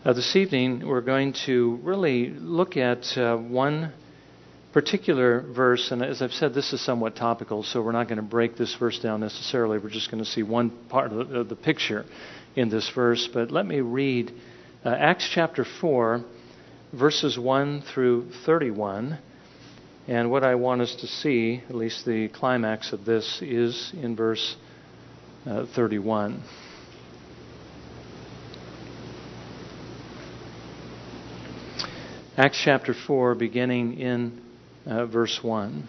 This evening, we're going to really look at one particular verse, and as I've said, this is somewhat topical, so we're not going to break this verse down necessarily. We're just going to see one part of the picture in this verse. But let me read Acts chapter 4, verses 1 through 31. And what I want us to see, at least the climax of this, is in verse 31. Acts chapter 4, beginning in verse 1.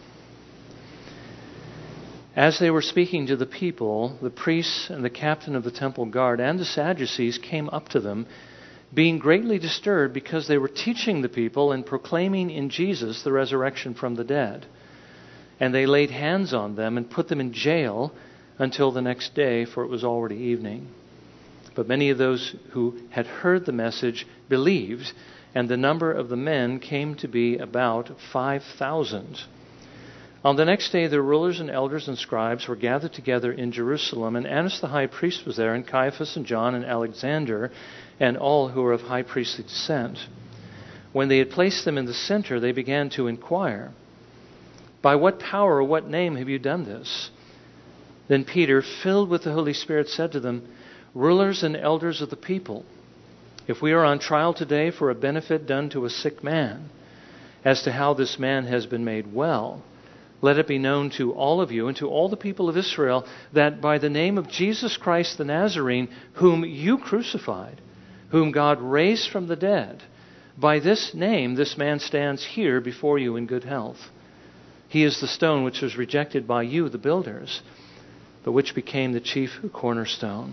As they were speaking to the people, the priests and the captain of the temple guard and the Sadducees came up to them, being greatly disturbed because they were teaching the people and proclaiming in Jesus the resurrection from the dead. And they laid hands on them and put them in jail until the next day, for it was already evening. But many of those who had heard the message believed, and the number of the men came to be about 5,000. On the next day, the rulers and elders and scribes were gathered together in Jerusalem, and Annas the high priest was there, and Caiaphas and John and Alexander, and all who were of high priestly descent. When they had placed them in the center, they began to inquire, "By what power or what name have you done this?" Then Peter, filled with the Holy Spirit, said to them, "Rulers and elders of the people, if we are on trial today for a benefit done to a sick man, as to how this man has been made well, let it be known to all of you and to all the people of Israel that by the name of Jesus Christ the Nazarene, whom you crucified, whom God raised from the dead, by this name this man stands here before you in good health. He is the stone which was rejected by you, the builders, but which became the chief cornerstone.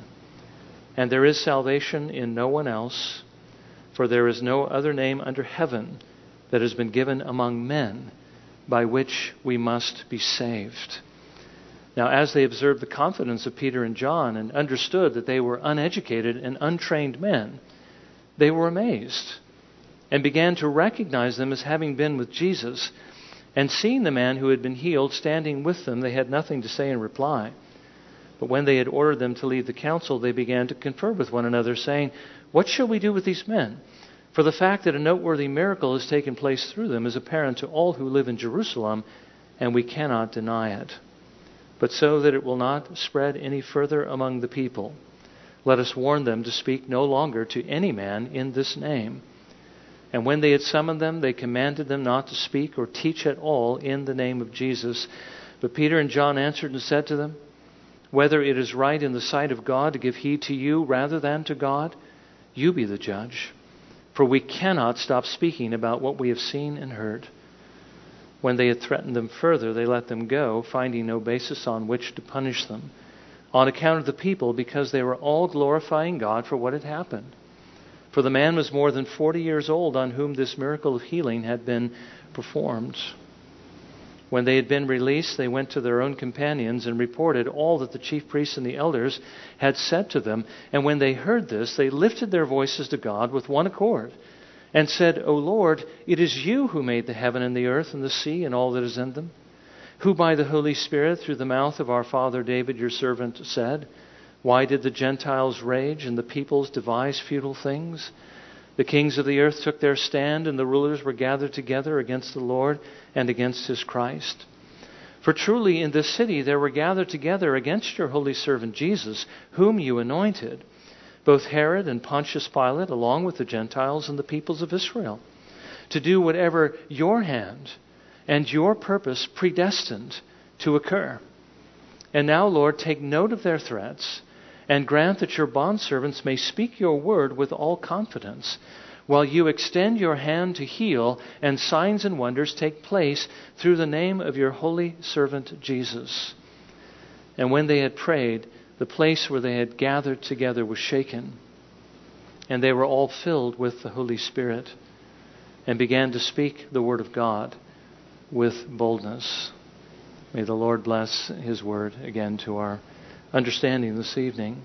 And there is salvation in no one else, for there is no other name under heaven that has been given among men by which we must be saved." Now, as they observed the confidence of Peter and John and understood that they were uneducated and untrained men, they were amazed and began to recognize them as having been with Jesus. And seeing the man who had been healed standing with them, they had nothing to say in reply. But when they had ordered them to leave the council, they began to confer with one another, saying, "What shall we do with these men? For the fact that a noteworthy miracle has taken place through them is apparent to all who live in Jerusalem, and we cannot deny it. But so that it will not spread any further among the people, let us warn them to speak no longer to any man in this name." And when they had summoned them, they commanded them not to speak or teach at all in the name of Jesus. But Peter and John answered and said to them, "Whether it is right in the sight of God to give heed to you rather than to God, you be the judge. For we cannot stop speaking about what we have seen and heard." When they had threatened them further, they let them go, finding no basis on which to punish them, on account of the people, because they were all glorifying God for what had happened. For the man was more than 40 years old on whom this miracle of healing had been performed. When they had been released, they went to their own companions and reported all that the chief priests and the elders had said to them. And when they heard this, they lifted their voices to God with one accord and said, "O Lord, it is you who made the heaven and the earth and the sea and all that is in them, who by the Holy Spirit through the mouth of our father David your servant said, 'Why did the Gentiles rage and the peoples devise futile things? The kings of the earth took their stand, and the rulers were gathered together against the Lord and against his Christ. For truly in this city there were gathered together against your holy servant Jesus, whom you anointed, both Herod and Pontius Pilate, along with the Gentiles and the peoples of Israel, to do whatever your hand and your purpose predestined to occur. And now, Lord, take note of their threats, and grant that your bondservants may speak your word with all confidence, while you extend your hand to heal, and signs and wonders take place through the name of your holy servant Jesus." And when they had prayed, the place where they had gathered together was shaken, and they were all filled with the Holy Spirit, and began to speak the word of God with boldness. May the Lord bless his word again to our understanding this evening.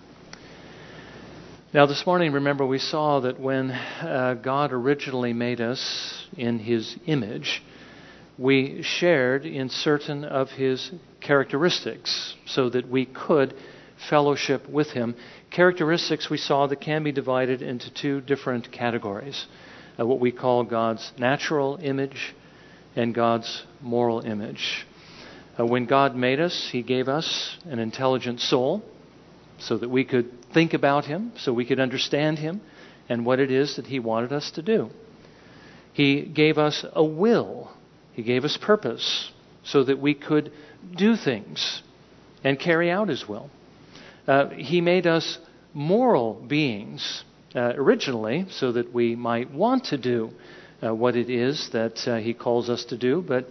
Now this morning, remember, we saw that when God originally made us in his image, we shared in certain of his characteristics so that we could fellowship with Him. Characteristics we saw that can be divided into two different categories. What we call God's natural image and God's moral image. When God made us, He gave us an intelligent soul so that we could think about Him, so we could understand Him and what it is that He wanted us to do. He gave us a will. He gave us purpose so that we could do things and carry out His will. He made us moral beings originally so that we might want to do what it is that He calls us to do, but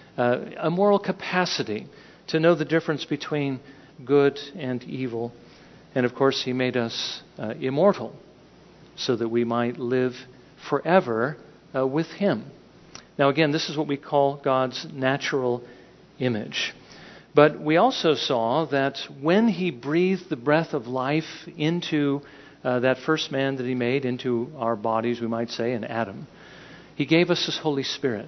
a moral capacity to know the difference between good and evil. And of course, He made us immortal so that we might live forever with Him. Now again, this is what we call God's natural image. But we also saw that when He breathed the breath of life into that first man that He made, into our bodies, we might say, in Adam, He gave us His Holy Spirit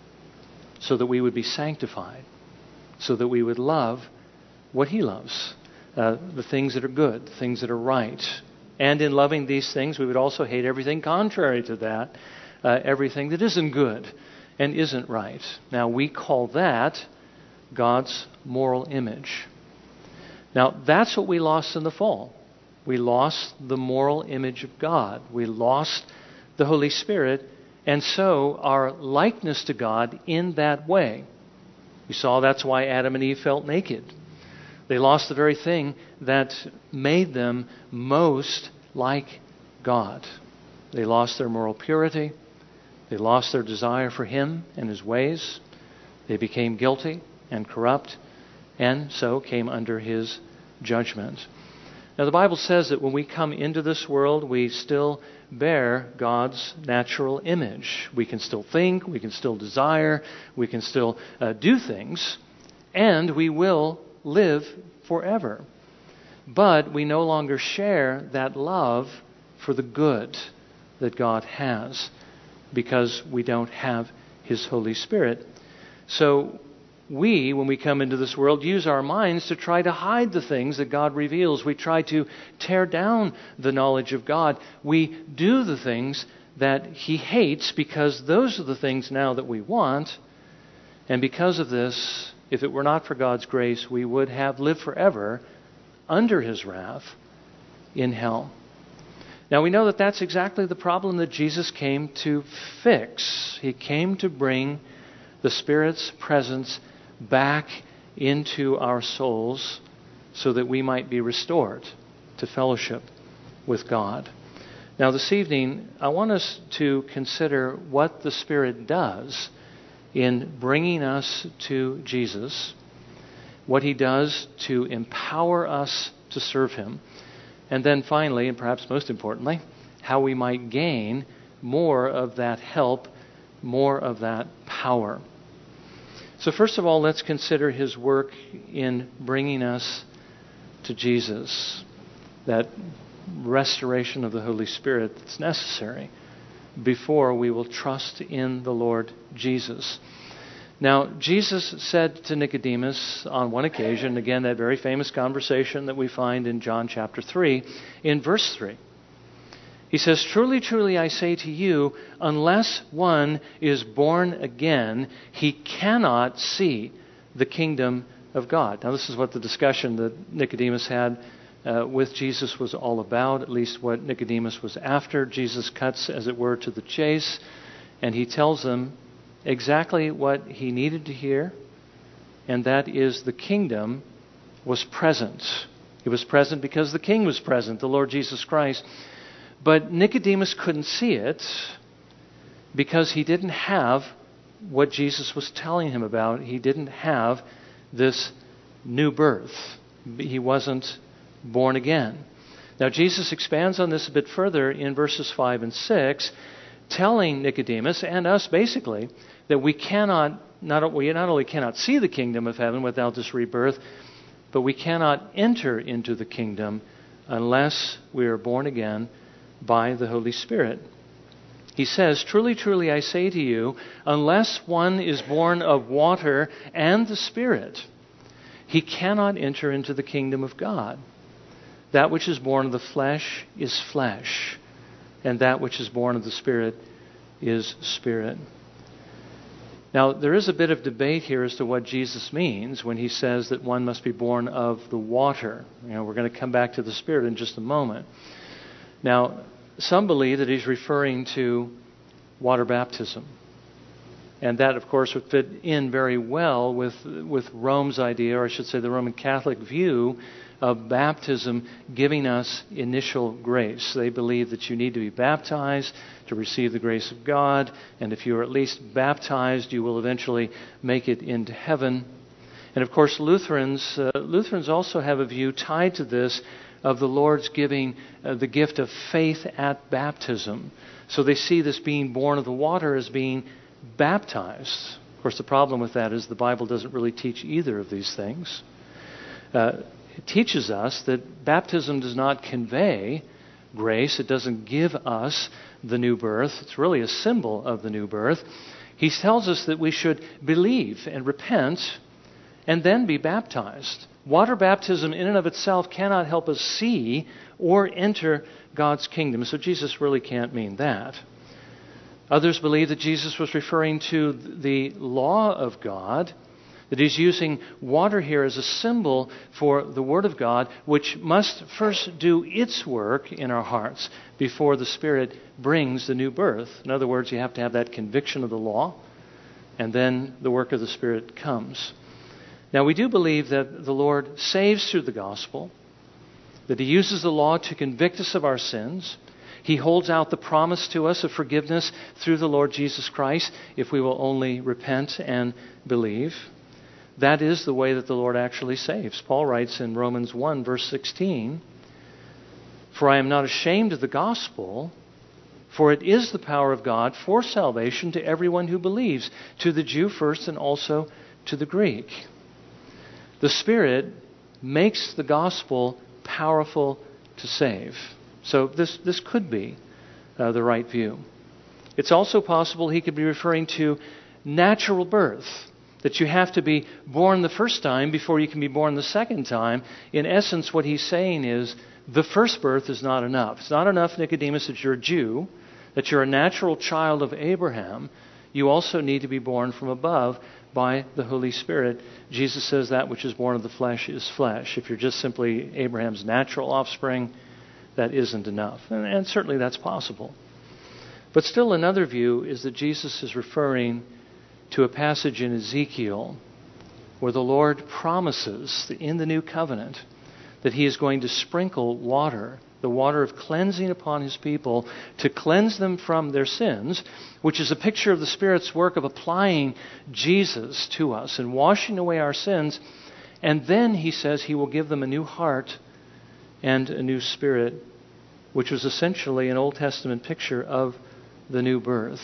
so that we would be sanctified, so that we would love what He loves, the things that are good, the things that are right. And in loving these things, we would also hate everything contrary to that, everything that isn't good and isn't right. Now, we call that God's moral image. Now, that's what we lost in the fall. We lost the moral image of God. We lost the Holy Spirit, and so our likeness to God in that way. We saw that's why Adam and Eve felt naked. They lost the very thing that made them most like God. They lost their moral purity. They lost their desire for Him and His ways. They became guilty and corrupt, and so came under His judgment. Now, the Bible says that when we come into this world, we still bear God's natural image. We can still think, we can still desire, we can still do things, and we will live forever. But we no longer share that love for the good that God has because we don't have His Holy Spirit. So we, when we come into this world, use our minds to try to hide the things that God reveals. We try to tear down the knowledge of God. We do the things that He hates because those are the things now that we want. And because of this, if it were not for God's grace, we would have lived forever under His wrath in hell. Now we know that that's exactly the problem that Jesus came to fix. He came to bring the Spirit's presence back into our souls so that we might be restored to fellowship with God. Now this evening, I want us to consider what the Spirit does in bringing us to Jesus, what He does to empower us to serve Him, and then finally, and perhaps most importantly, how we might gain more of that help, more of that power. So first of all, let's consider His work in bringing us to Jesus, that restoration of the Holy Spirit that's necessary before we will trust in the Lord Jesus. Now, Jesus said to Nicodemus on one occasion, again, that very famous conversation that we find in John chapter 3, in verse 3. He says, "Truly, truly, I say to you, unless one is born again, he cannot see the kingdom of God." Now, this is what the discussion that Nicodemus had with Jesus was all about, at least what Nicodemus was after. Jesus cuts, as it were, to the chase, and He tells them exactly what he needed to hear, and that is the kingdom was present. It was present because the King was present, the Lord Jesus Christ. But Nicodemus couldn't see it because he didn't have what Jesus was telling him about. He didn't have this new birth. He wasn't born again. Now, Jesus expands on this a bit further in verses 5 and 6, telling Nicodemus and us basically that we not only cannot see the kingdom of heaven without this rebirth, but we cannot enter into the kingdom unless we are born again by the Holy Spirit. He says, "Truly, truly, I say to you, unless one is born of water and the Spirit, he cannot enter into the kingdom of God. That which is born of the flesh is flesh, and that which is born of the Spirit is spirit. Now, there is a bit of debate here as to what Jesus means when he says that one must be born of the water. We're going to come back to the Spirit in just a moment. Now, some believe that he's referring to water baptism. And that, of course, would fit in very well with Rome's idea, or I should say the Roman Catholic view of baptism giving us initial grace. They believe that you need to be baptized to receive the grace of God, and if you are at least baptized, you will eventually make it into heaven. And of course, Lutherans also have a view tied to this of the Lord's giving the gift of faith at baptism. So they see this being born of the water as being baptized. Of course, the problem with that is the Bible doesn't really teach either of these things. It teaches us that baptism does not convey grace. It doesn't give us the new birth. It's really a symbol of the new birth. He tells us that we should believe and repent and then be baptized. Water baptism in and of itself cannot help us see or enter God's kingdom. So Jesus really can't mean that. Others believe that Jesus was referring to the law of God, that he's using water here as a symbol for the Word of God, which must first do its work in our hearts before the Spirit brings the new birth. In other words, you have to have that conviction of the law, and then the work of the Spirit comes. Now, we do believe that the Lord saves through the gospel, that he uses the law to convict us of our sins. He holds out the promise to us of forgiveness through the Lord Jesus Christ if we will only repent and believe. That is the way that the Lord actually saves. Paul writes in Romans 1, verse 16, "For I am not ashamed of the gospel, for it is the power of God for salvation to everyone who believes, to the Jew first and also to the Greek." The Spirit makes the gospel powerful to save. So this could be the right view. It's also possible he could be referring to natural birth, that you have to be born the first time before you can be born the second time. In essence, what he's saying is the first birth is not enough. It's not enough, Nicodemus, that you're a Jew, that you're a natural child of Abraham. You also need to be born from above by the Holy Spirit. Jesus says that which is born of the flesh is flesh. If you're just simply Abraham's natural offspring, that isn't enough. And certainly that's possible. But still another view is that Jesus is referring to a passage in Ezekiel where the Lord promises in the new covenant that he is going to sprinkle water, the water of cleansing upon his people to cleanse them from their sins, which is a picture of the Spirit's work of applying Jesus to us and washing away our sins. And then he says he will give them a new heart and a new spirit, which was essentially an Old Testament picture of the new birth.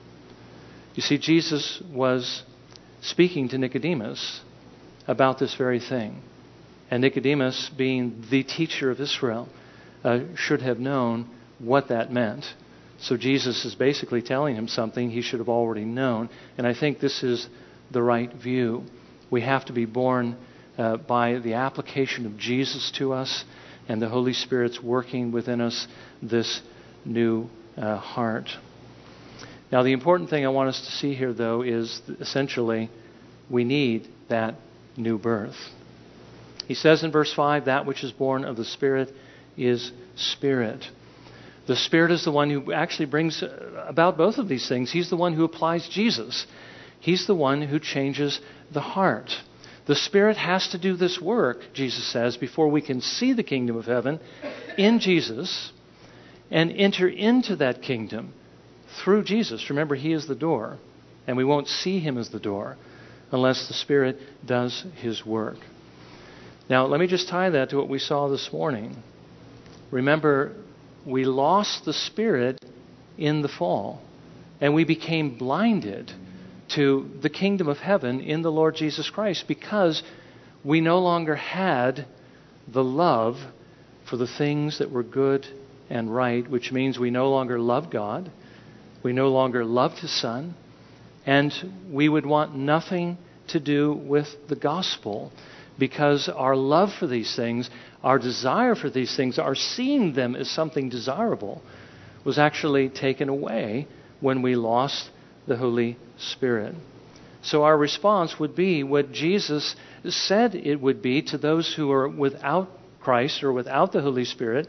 You see, Jesus was speaking to Nicodemus about this very thing. And Nicodemus, being the teacher of Israel, should have known what that meant. So Jesus is basically telling him something he should have already known. And I think this is the right view. We have to be born by the application of Jesus to us and the Holy Spirit's working within us this new heart. Now, the important thing I want us to see here, though, is essentially we need that new birth. He says in verse 5, that which is born of the Spirit is spirit. The Spirit is the one who actually brings about both of these things. He's the one who applies Jesus. He's the one who changes the heart. The Spirit has to do this work, Jesus says, before we can see the kingdom of heaven in Jesus and enter into that kingdom through Jesus. Remember, he is the door, and we won't see him as the door unless the Spirit does his work. Now, let me just tie that to what we saw this morning. Remember, we lost the Spirit in the fall, and we became blinded to the kingdom of heaven in the Lord Jesus Christ because we no longer had the love for the things that were good and right, which means we no longer loved God, we no longer loved his Son, and we would want nothing to do with the gospel because our love for these things, our desire for these things, our seeing them as something desirable, was actually taken away when we lost the Holy Spirit. So our response would be what Jesus said it would be to those who are without Christ or without the Holy Spirit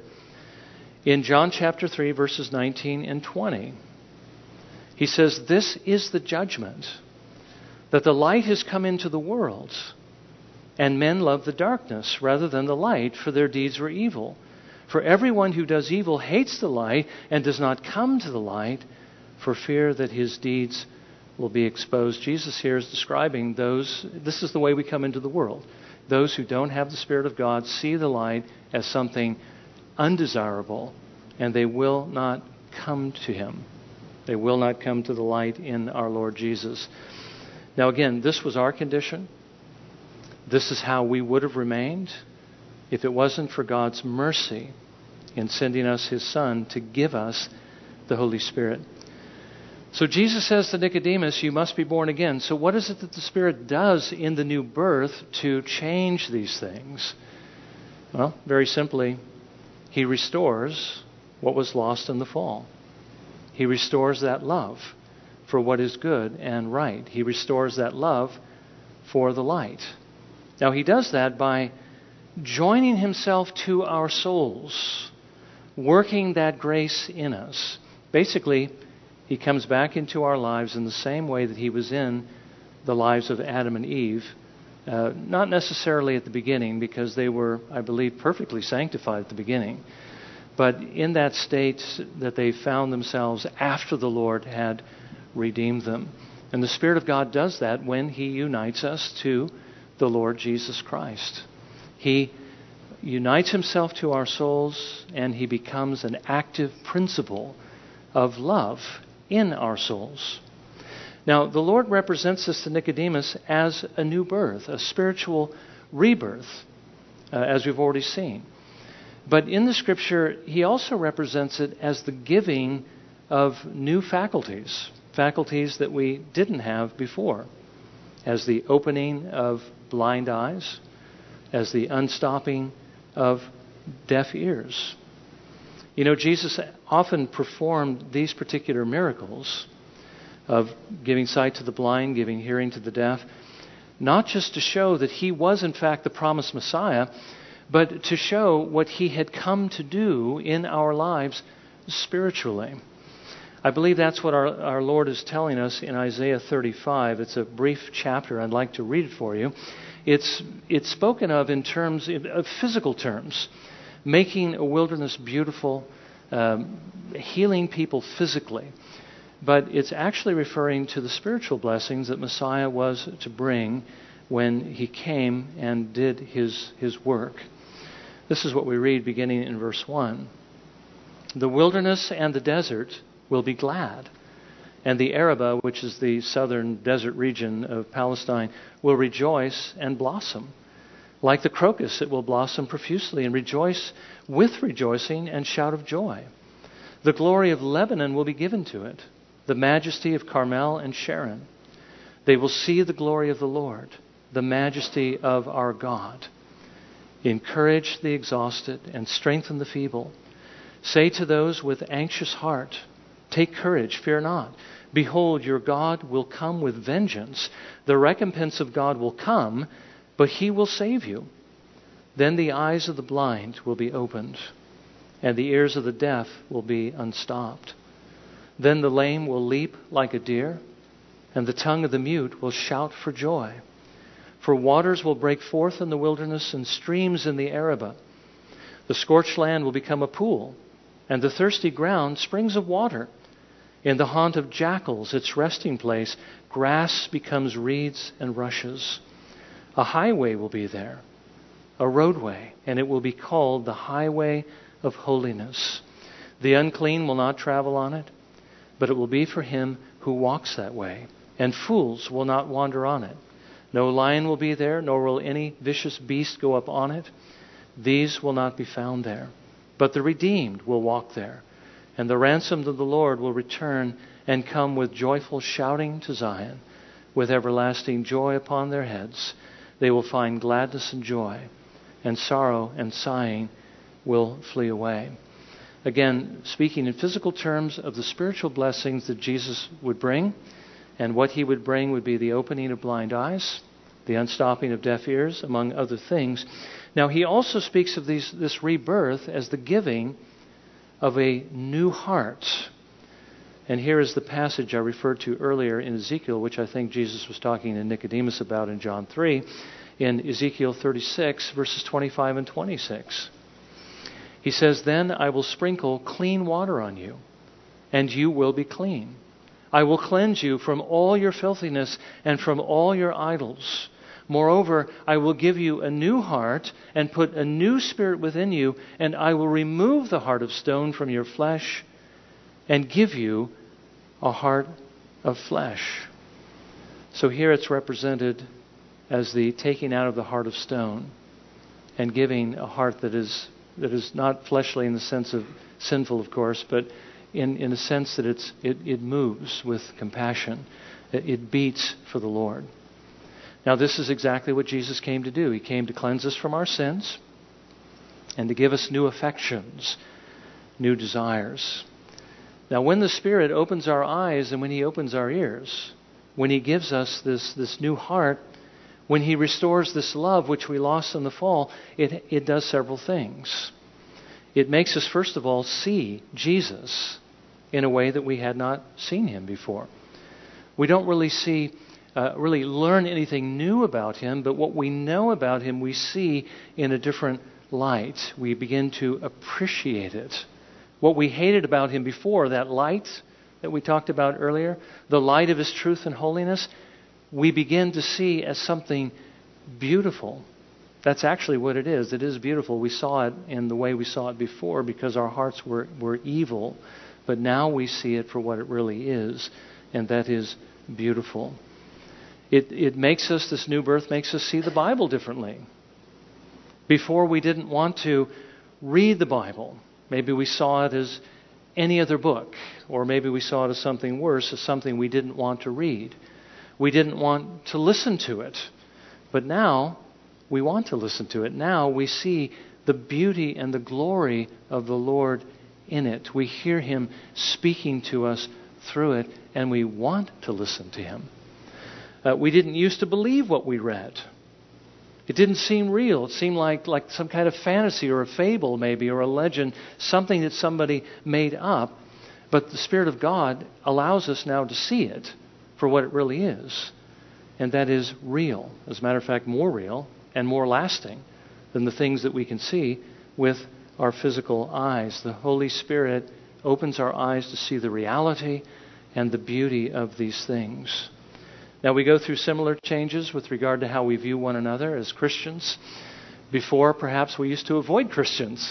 in John chapter 3, verses 19 and 20. He says, "This is the judgment, that the light has come into the world, and men love the darkness rather than the light, for their deeds were evil. For everyone who does evil hates the light and does not come to the light for fear that his deeds will be exposed." Jesus here is describing those, this is the way we come into the world. Those who don't have the Spirit of God see the light as something undesirable, and they will not come to Him. They will not come to the light in our Lord Jesus. Now again, this was our condition. This is how we would have remained if it wasn't for God's mercy in sending us His Son to give us the Holy Spirit. So Jesus says to Nicodemus, you must be born again. So what is it that the Spirit does in the new birth to change these things? Well, very simply, He restores what was lost in the fall. He restores that love for what is good and right. He restores that love for the light. Now, He does that by joining Himself to our souls, working that grace in us. Basically, He comes back into our lives in the same way that He was in the lives of Adam and Eve. Not necessarily at the beginning, because they were, I believe, perfectly sanctified at the beginning. But in that state that they found themselves after the Lord had redeemed them. And the Spirit of God does that when He unites us to the Lord Jesus Christ. He unites Himself to our souls, and He becomes an active principle of love in our souls. Now, the Lord represents this to Nicodemus as a new birth, a spiritual rebirth, as we've already seen. But in the Scripture, He also represents it as the giving of new faculties, faculties that we didn't have before, as the opening of blind eyes, as the unstopping of deaf ears. You know, Jesus often performed these particular miracles of giving sight to the blind, giving hearing to the deaf, not just to show that He was in fact the promised Messiah, but to show what He had come to do in our lives spiritually. I believe that's what our Lord is telling us in Isaiah 35. It's a brief chapter. I'd like to read it for you. It's spoken of in terms of physical terms, making a wilderness beautiful, healing people physically. But it's actually referring to the spiritual blessings that Messiah was to bring when He came and did His work. This is what we read beginning in verse 1. The wilderness and the desert will be glad, and the Arabah, which is the southern desert region of Palestine, will rejoice and blossom. Like the crocus, it will blossom profusely and rejoice with rejoicing and shout of joy. The glory of Lebanon will be given to it, the majesty of Carmel and Sharon. They will see the glory of the Lord, the majesty of our God. Encourage the exhausted and strengthen the feeble. Say to those with anxious heart, take courage, fear not. Behold, your God will come with vengeance. The recompense of God will come, but He will save you. Then the eyes of the blind will be opened, and the ears of the deaf will be unstopped. Then the lame will leap like a deer, and the tongue of the mute will shout for joy. For waters will break forth in the wilderness and streams in the Arabah. The scorched land will become a pool, and the thirsty ground springs of water. In the haunt of jackals, its resting place, grass becomes reeds and rushes. A highway will be there, a roadway, and it will be called the highway of holiness. The unclean will not travel on it, but it will be for him who walks that way, and fools will not wander on it. No lion will be there, nor will any vicious beast go up on it. These will not be found there, but the redeemed will walk there. And the ransomed of the Lord will return and come with joyful shouting to Zion, with everlasting joy upon their heads. They will find gladness and joy, and sorrow and sighing will flee away. Again, speaking in physical terms of the spiritual blessings that Jesus would bring, and what he would bring would be the opening of blind eyes, the unstopping of deaf ears, among other things. Now, he also speaks of this rebirth as the giving of a new heart. And here is the passage I referred to earlier in Ezekiel, which I think Jesus was talking to Nicodemus about in John 3, in Ezekiel 36, verses 25 and 26. He says, "Then I will sprinkle clean water on you, and you will be clean. I will cleanse you from all your filthiness and from all your idols. Moreover, I will give you a new heart and put a new spirit within you, and I will remove the heart of stone from your flesh and give you a heart of flesh." So here it's represented as the taking out of the heart of stone and giving a heart that is not fleshly in the sense of sinful, of course, but in a sense that it moves with compassion. It beats for the Lord. Now, this is exactly what Jesus came to do. He came to cleanse us from our sins and to give us new affections, new desires. Now, when the Spirit opens our eyes and when he opens our ears, when he gives us this new heart, when he restores this love which we lost in the fall, it does several things. It makes us, first of all, see Jesus in a way that we had not seen him before. We don't really learn anything new about him, but what we know about him we see in a different light. We begin to appreciate it. What we hated about him before, that light that we talked about earlier, the light of his truth and holiness, we begin to see as something beautiful. That's actually what it is. It is beautiful. We saw it in the way we saw it before because our hearts were evil, but now we see it for what it really is, and that is beautiful. It makes us, this new birth makes us see the Bible differently. Before we didn't want to read the Bible. Maybe we saw it as any other book, or maybe we saw it as something worse, as something we didn't want to read. We didn't want to listen to it. But now we want to listen to it. Now we see the beauty and the glory of the Lord in it. We hear him speaking to us through it, and we want to listen to him. We didn't used to believe what we read. It didn't seem real. It seemed like some kind of fantasy or a fable maybe, or a legend, something that somebody made up. But the Spirit of God allows us now to see it for what it really is. And that is real. As a matter of fact, more real and more lasting than the things that we can see with our physical eyes. The Holy Spirit opens our eyes to see the reality and the beauty of these things. Now, we go through similar changes with regard to how we view one another as Christians. Before, perhaps we used to avoid Christians.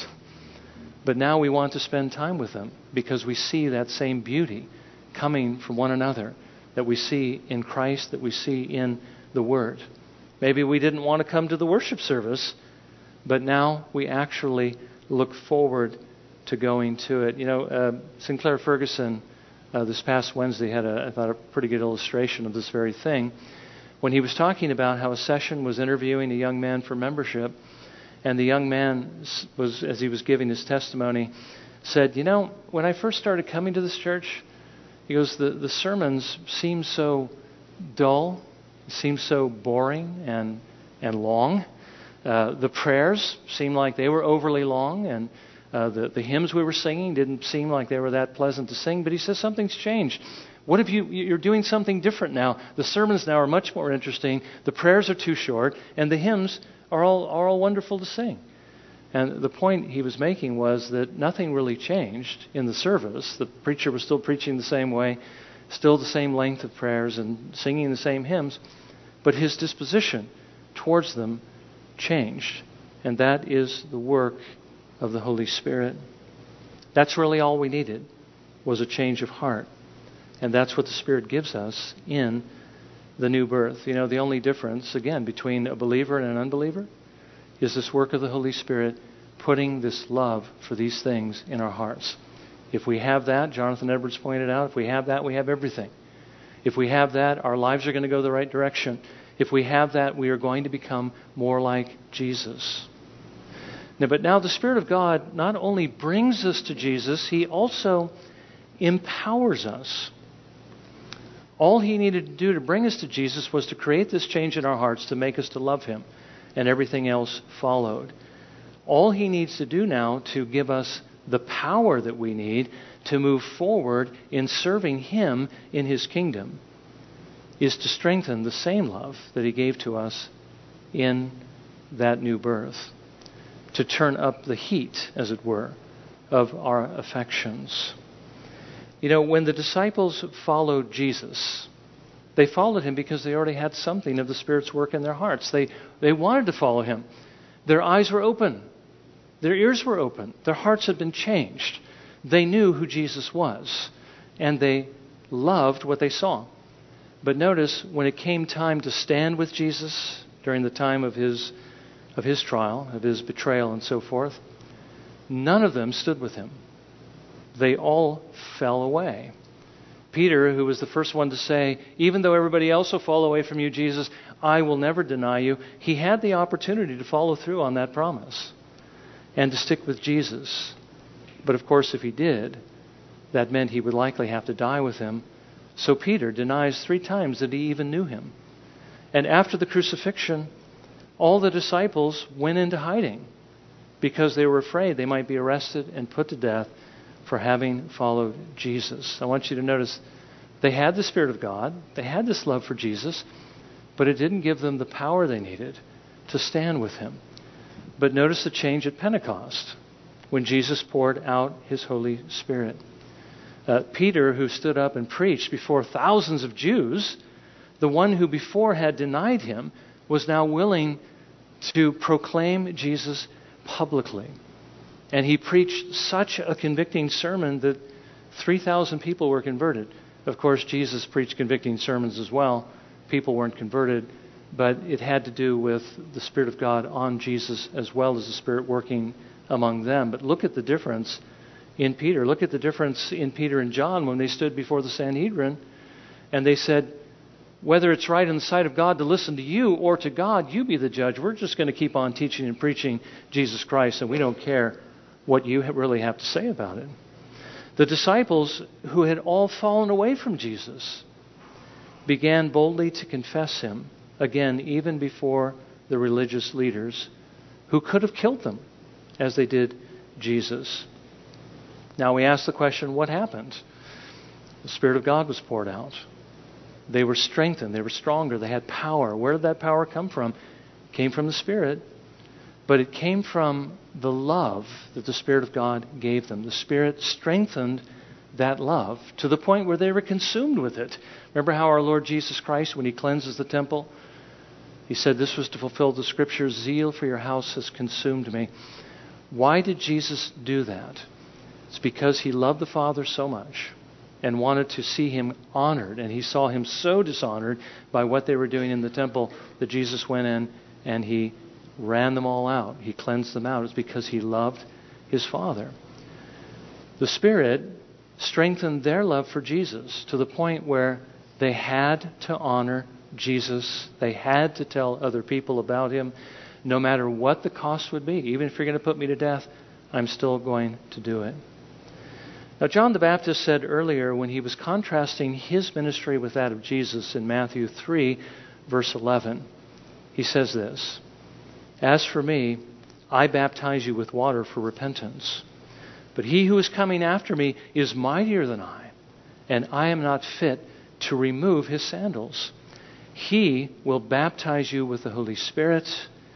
But now we want to spend time with them because we see that same beauty coming from one another that we see in Christ, that we see in the Word. Maybe we didn't want to come to the worship service, but now we actually look forward to going to it. You know, Sinclair Ferguson this past Wednesday had, I thought, a pretty good illustration of this very thing when he was talking about how a session was interviewing a young man for membership, and the young man was, as he was giving his testimony, said, "You know, when I first started coming to this church," he goes, the sermons seemed so dull, seemed so boring and long. The prayers seemed like they were overly long, and the hymns we were singing didn't seem like they were that pleasant to sing. But he says something's changed. What if you're doing something different now? The sermons now are much more interesting. The prayers are too short, and the hymns are all wonderful to sing. And the point he was making was that nothing really changed in the service. The preacher was still preaching the same way, still the same length of prayers and singing the same hymns, but his disposition towards them changed. And that is the work of the Holy Spirit. That's really all we needed, was a change of heart. And that's what the Spirit gives us in the new birth. You know, the only difference, again, between a believer and an unbeliever is this work of the Holy Spirit putting this love for these things in our hearts. If we have that, Jonathan Edwards pointed out, if we have that, we have everything. If we have that, our lives are going to go the right direction. If we have that, we are going to become more like Jesus. But now the Spirit of God not only brings us to Jesus, He also empowers us. All He needed to do to bring us to Jesus was to create this change in our hearts to make us to love Him, and everything else followed. All He needs to do now to give us the power that we need to move forward in serving Him in His kingdom is to strengthen the same love that He gave to us in that new birth, to turn up the heat, as it were, of our affections. When the disciples followed Jesus, they followed Him because they already had something of the Spirit's work in their hearts. They wanted to follow Him. Their eyes were open. Their ears were open. Their hearts had been changed. They knew who Jesus was, and they loved what they saw. But notice, when it came time to stand with Jesus during the time of his trial, of His betrayal and so forth, none of them stood with Him. They all fell away. Peter, who was the first one to say, even though everybody else will fall away from you, Jesus, I will never deny you, he had the opportunity to follow through on that promise and to stick with Jesus. But of course, if he did, that meant he would likely have to die with Him. So Peter denies 3 times that he even knew Him. And after the crucifixion, all the disciples went into hiding because they were afraid they might be arrested and put to death for having followed Jesus. I want you to notice they had the Spirit of God, they had this love for Jesus, but it didn't give them the power they needed to stand with Him. But notice the change at Pentecost when Jesus poured out His Holy Spirit. Peter, who stood up and preached before thousands of Jews, the one who before had denied Him, was now willing to proclaim Jesus publicly. And he preached such a convicting sermon that 3,000 people were converted. Of course, Jesus preached convicting sermons as well. People weren't converted, but it had to do with the Spirit of God on Jesus as well as the Spirit working among them. But look at the difference in Peter. Look at the difference in Peter and John when they stood before the Sanhedrin and they said, whether it's right in the sight of God to listen to you or to God, you be the judge. We're just going to keep on teaching and preaching Jesus Christ, and we don't care what you really have to say about it. The disciples, who had all fallen away from Jesus, began boldly to confess Him, again, even before the religious leaders, who could have killed them, as they did Jesus. Now we ask the question, what happened? The Spirit of God was poured out. They were strengthened. They were stronger. They had power. Where did that power come from? It came from the Spirit. But it came from the love that the Spirit of God gave them. The Spirit strengthened that love to the point where they were consumed with it. Remember how our Lord Jesus Christ, when He cleanses the temple, He said, this was to fulfill the Scripture, zeal for your house has consumed me. Why did Jesus do that? It's because He loved the Father so much and wanted to see Him honored. And He saw Him so dishonored by what they were doing in the temple that Jesus went in and He ran them all out. He cleansed them out. It's because He loved His Father. The Spirit strengthened their love for Jesus to the point where they had to honor Jesus. They had to tell other people about Him, no matter what the cost would be. Even if you're going to put me to death, I'm still going to do it. Now, John the Baptist said earlier, when he was contrasting his ministry with that of Jesus in Matthew 3, verse 11, he says this, as for me, I baptize you with water for repentance. But He who is coming after me is mightier than I, and I am not fit to remove His sandals. He will baptize you with the Holy Spirit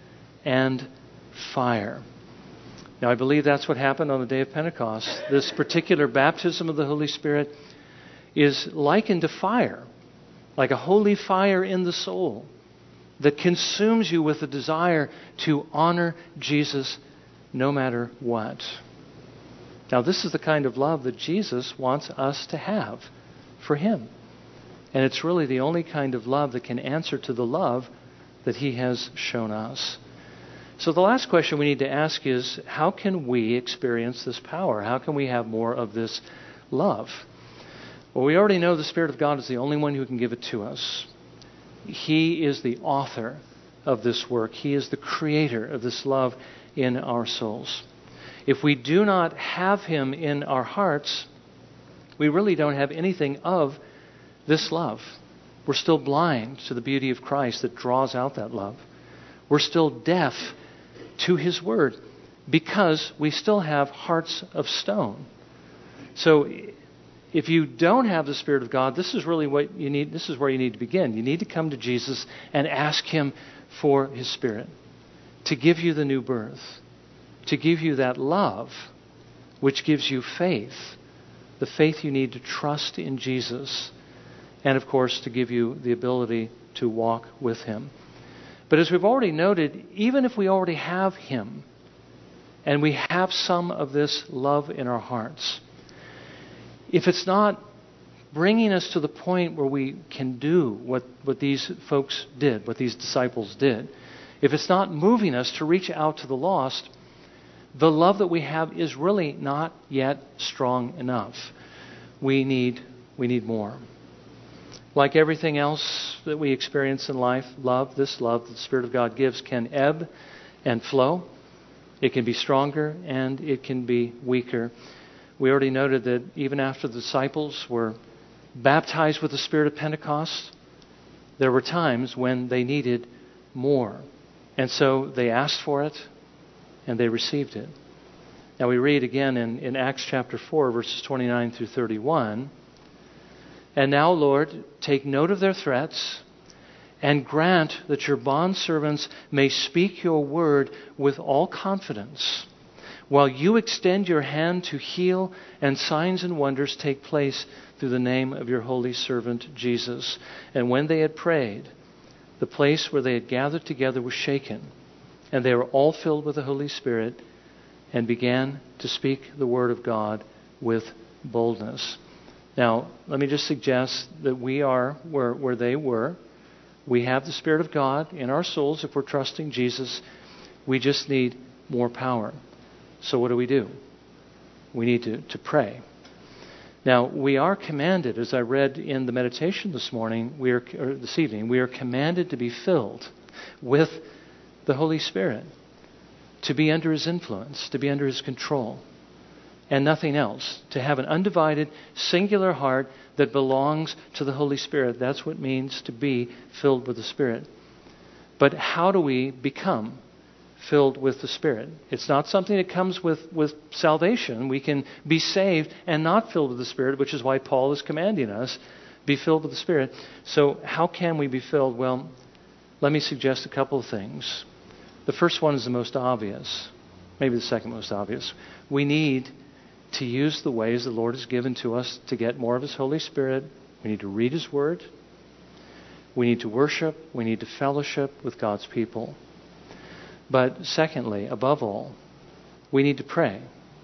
and fire. Now, I believe that's what happened on the day of Pentecost. This particular baptism of the Holy Spirit is likened to fire, like a holy fire in the soul that consumes you with a desire to honor Jesus no matter what. Now, this is the kind of love that Jesus wants us to have for Him. And it's really the only kind of love that can answer to the love that He has shown us. So the last question we need to ask is, how can we experience this power? How can we have more of this love? Well, we already know the Spirit of God is the only one who can give it to us. He is the author of this work. He is the creator of this love in our souls. If we do not have Him in our hearts, we really don't have anything of this love. We're still blind to the beauty of Christ that draws out that love. We're still deaf to His Word because we still have hearts of stone. So if you don't have the Spirit of God, this is really what you need. This is where you need to begin. You need to come to Jesus and ask Him for His Spirit to give you the new birth, to give you that love which gives you faith, the faith you need to trust in Jesus, and of course to give you the ability to walk with Him. But as we've already noted, even if we already have Him and we have some of this love in our hearts, if it's not bringing us to the point where we can do what these folks did, what these disciples did, if it's not moving us to reach out to the lost, the love that we have is really not yet strong enough. We need more. Like everything else that we experience in life, this love that the Spirit of God gives can ebb and flow. It can be stronger and it can be weaker. We already noted that even after the disciples were baptized with the Spirit of Pentecost, there were times when they needed more. And so they asked for it and they received it. Now we read again in Acts chapter 4, verses 29 through 31. And now, Lord, take note of their threats and grant that your bondservants may speak your word with all confidence, while you extend your hand to heal and signs and wonders take place through the name of your holy servant Jesus. And when they had prayed, the place where they had gathered together was shaken, and they were all filled with the Holy Spirit and began to speak the word of God with boldness. Now, let me just suggest that we are where they were. We have the Spirit of God in our souls if we're trusting Jesus. We just need more power. So what do? We need to pray. Now, we are commanded, as I read in the meditation this evening, we are commanded to be filled with the Holy Spirit, to be under His influence, to be under His control, and nothing else. To have an undivided, singular heart that belongs to the Holy Spirit. That's what it means to be filled with the Spirit. But how do we become filled with the Spirit? It's not something that comes with salvation. We can be saved and not filled with the Spirit, which is why Paul is commanding us, be filled with the Spirit. So how can we be filled? Well, let me suggest a couple of things. The first one is the most obvious, maybe the second most obvious. We need to use the ways the Lord has given to us to get more of His Holy Spirit. We need to read His Word. We need to worship. We need to fellowship with God's people. But secondly, above all, we need to pray.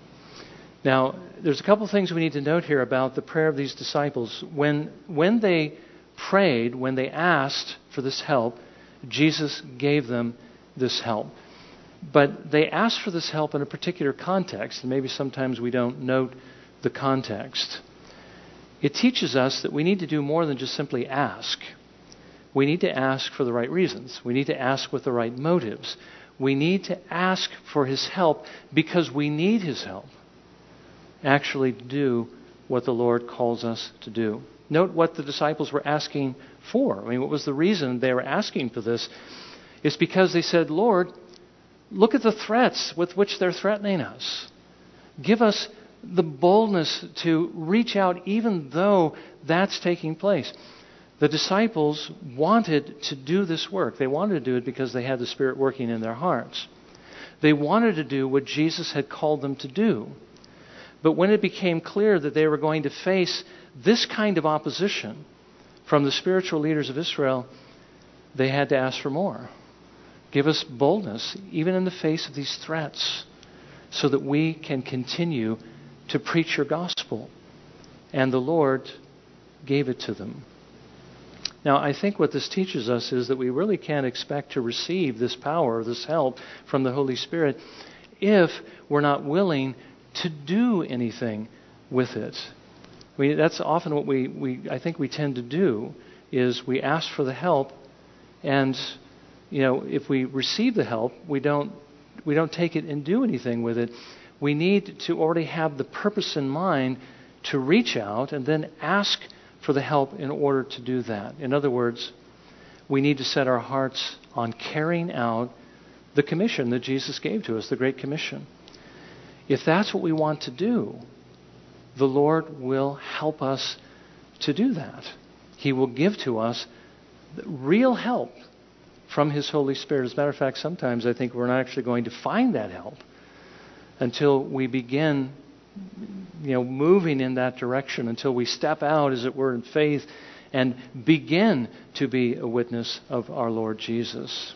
Now, there's a couple things we need to note here about the prayer of these disciples. When they prayed, when they asked for this help, Jesus gave them this help. But they asked for this help in a particular context, and maybe sometimes we don't note the context. It teaches us that we need to do more than just simply ask. We need to ask for the right reasons. We need to ask with the right motives. We need to ask for His help because we need His help actually to do what the Lord calls us to do. Note what the disciples were asking for. I mean, what was the reason they were asking for this? It's because they said, Lord, look at the threats with which they're threatening us. Give us the boldness to reach out even though that's taking place. The disciples wanted to do this work. They wanted to do it because they had the Spirit working in their hearts. They wanted to do what Jesus had called them to do. But when it became clear that they were going to face this kind of opposition from the spiritual leaders of Israel, they had to ask for more. Give us boldness, even in the face of these threats, so that we can continue to preach your gospel. And the Lord gave it to them. Now, I think what this teaches us is that we really can't expect to receive this power, this help from the Holy Spirit if we're not willing to do anything with it. I mean, that's often what I think we tend to do, is we ask for the help, and if we receive the help, we don't take it and do anything with it. We need to already have the purpose in mind to reach out and then ask for the help in order to do that. In other words, we need to set our hearts on carrying out the commission that Jesus gave to us, the Great Commission. If that's what we want to do, the Lord will help us to do that. He will give to us real help from His Holy Spirit. As a matter of fact, sometimes I think we're not actually going to find that help until we begin moving in that direction, until we step out, as it were, in faith and begin to be a witness of our Lord Jesus.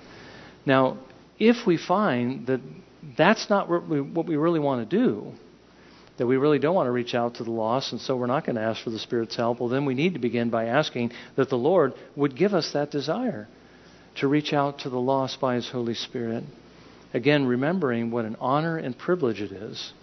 Now, if we find that that's not what we really want to do, that we really don't want to reach out to the lost, and so we're not going to ask for the Spirit's help, well, then we need to begin by asking that the Lord would give us that desire to reach out to the lost by His Holy Spirit. Again, remembering what an honor and privilege it is,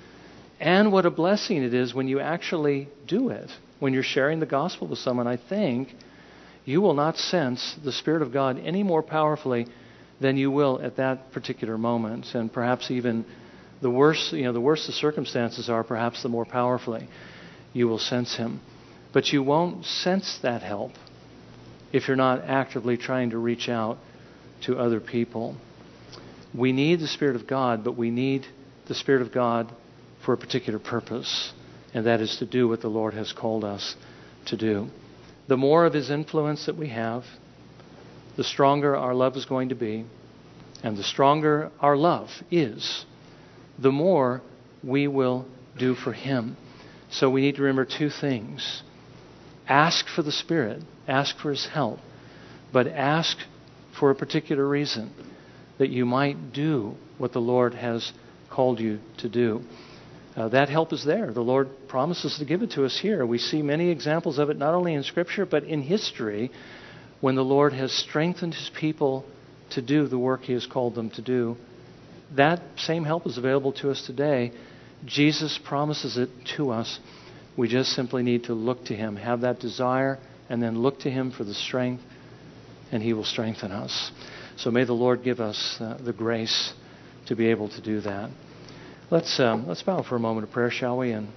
and what a blessing it is when you actually do it. When you're sharing the gospel with someone, I think you will not sense the Spirit of God any more powerfully than you will at that particular moment. And perhaps even the worse the circumstances are, perhaps the more powerfully you will sense Him. But you won't sense that help if you're not actively trying to reach out to other people. We need the Spirit of God, but we need the Spirit of God for a particular purpose, and that is to do what the Lord has called us to do. The more of His influence that we have, the stronger our love is going to be, and the stronger our love is, the more we will do for Him. So we need to remember two things. Ask for the Spirit, ask for His help, but ask for a particular reason, that you might do what the Lord has called you to do. That help is there. The Lord promises to give it to us here. We see many examples of it, not only in Scripture, but in history, when the Lord has strengthened His people to do the work He has called them to do. That same help is available to us today. Jesus promises it to us. We just simply need to look to Him, have that desire, and then look to Him for the strength, and He will strengthen us. So may the Lord give us the grace to be able to do that. Let's bow for a moment of prayer, shall we? And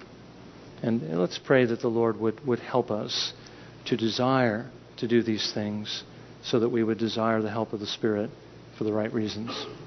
let's pray that the Lord would help us to desire to do these things so that we would desire the help of the Spirit for the right reasons.